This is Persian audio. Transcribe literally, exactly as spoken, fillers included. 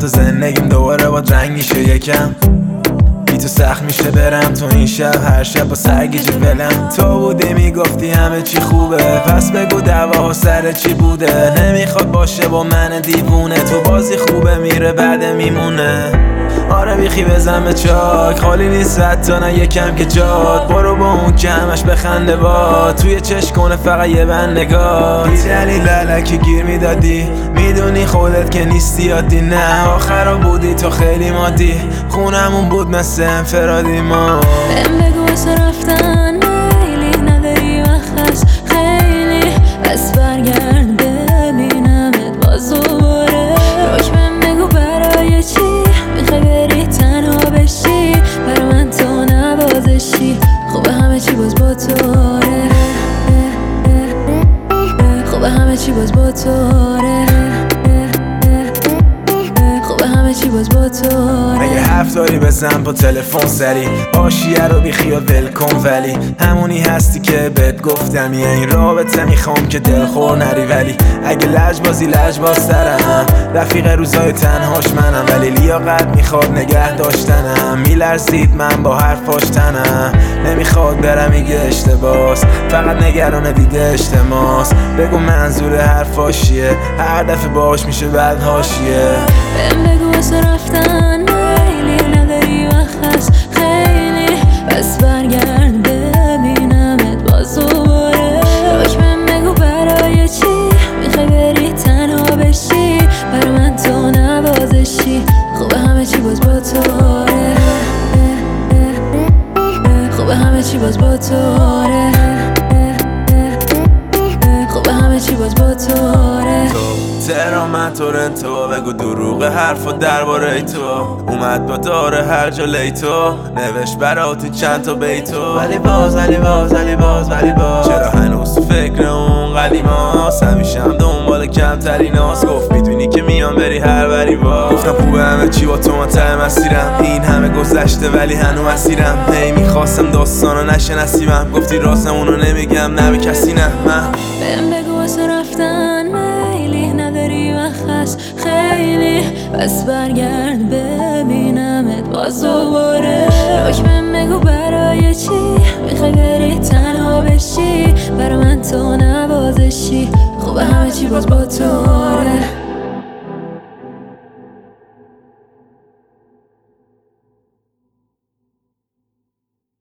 تو زندگیم دوباره با رنگ میشه یکم. بی تو سخت میشه برم تو این شب، هر شب با سرگیجه ولم. تو بودی میگفتی همه چی خوبه، پس بگو دعوا سر چی بوده. نمیخواد باشه با من دیوونه، تو بازی خوبه میره بعد میمونه. آره بیخی بزن به چاک، خالی نیست حتی نه یکم که جاد. برو با اون که همش بخنده با، توی چش کنه فقط یه بند نگاه. بی دلیل علکی گیر میدادی، میدونی خودت که نیستی عادی. نه آخرا بودی تو خیلی مادی، خونمون بود مثل انفرادی ما. بهم بگو واسه رفتن میلی نداری وقت هست خیلی، پس برگرد ببینمت باز دوباره. روش بهم بگو برای چی میخوای بری تنها بشی، برا من تو نوازشی. خوبه همه چی باز با توره، خوبه همه چی باز با توره، خوبه همه چی باز با توره. اگه حرف داری بزن با تلفن سری، آشیه رو بی خیال ول کن، ولی همونی هستی که بهت گفتم. یه این رابطه میخوام که دلخور نری، ولی اگه لجبازی لجبازترم. رفیق روزای تنهاش منم، ولی لیاقت میخواد نگه داشتنم. میلرزید من با حرفاش تنم، نمیخواد برم میگه اشتباس، فقط نگران دیده اجتماس. بگو منظور حرفاش چیه، هر دفعه باش میشه بعد حاشیه. بهم بگو واسه رفتن میلی نداری وقت هست خیلی، پس برگرد ببینمت باز دوباره. روش بهم بگو برای چی میخوای بری تنها بشی، برا من تو نوازشی. خوبه همه چی باز با توره، خوبه همه چی باز با توره، خوبه همه چی باز با توره. تهران من تورنتو، بگو دروغ حرف و درباره تو. اومد با داره هر جا لیتو، نوشت براتی چند تا بیتو. ولی باز ولی باز ولی باز ولی باز چرا هنوز تو فکر اون قدیماست؟ همیشه هم دنبال کمتریناست. گفت میدونی که میان بری هر بری با. گفتم خوبه همه چی با تو من ته مسیرم، این همه گذشته ولی هنو مسیرم. هی میخواستم داستانو نشه نصیبم، گفتی راستمونو نمیگم نه به کسی نه. من بهم بگو واسه رفتن میلی نداری وقت هست خیلی، پس برگرد ببینمت باز دوباره. روش بهم بگو برای چی میخوای بری تنها بشی، برا من تو نوازشی. خوبه همه چی باز با تو.